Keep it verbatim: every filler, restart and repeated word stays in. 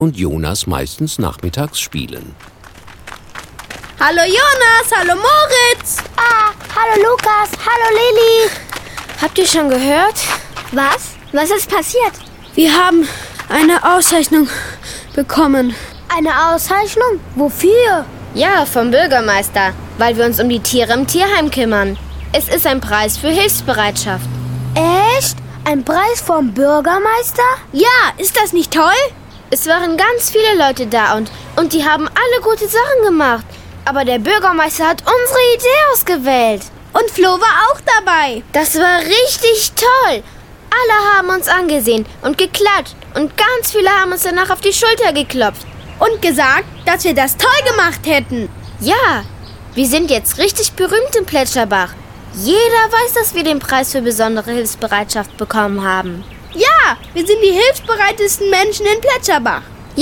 und Jonas meistens nachmittags spielen. Hallo Jonas, hallo Moritz. Ah, hallo Lukas, hallo Lilli. Habt ihr schon gehört? Was? Was ist passiert? Wir haben eine Auszeichnung bekommen. Eine Auszeichnung? Wofür? Ja, vom Bürgermeister, weil wir uns um die Tiere im Tierheim kümmern. Es ist ein Preis für Hilfsbereitschaft. Echt? Ein Preis vom Bürgermeister? Ja, ist das nicht toll? Es waren ganz viele Leute da und, und die haben alle gute Sachen gemacht. Aber der Bürgermeister hat unsere Idee ausgewählt. Und Flo war auch dabei. Das war richtig toll. Alle haben uns angesehen und geklatscht und ganz viele haben uns danach auf die Schulter geklopft. Und gesagt, dass wir das toll gemacht hätten. Ja, wir sind jetzt richtig berühmt im Plätscherbach. Jeder weiß, dass wir den Preis für besondere Hilfsbereitschaft bekommen haben. Ja, wir sind die hilfsbereitesten Menschen in Plätscherbach.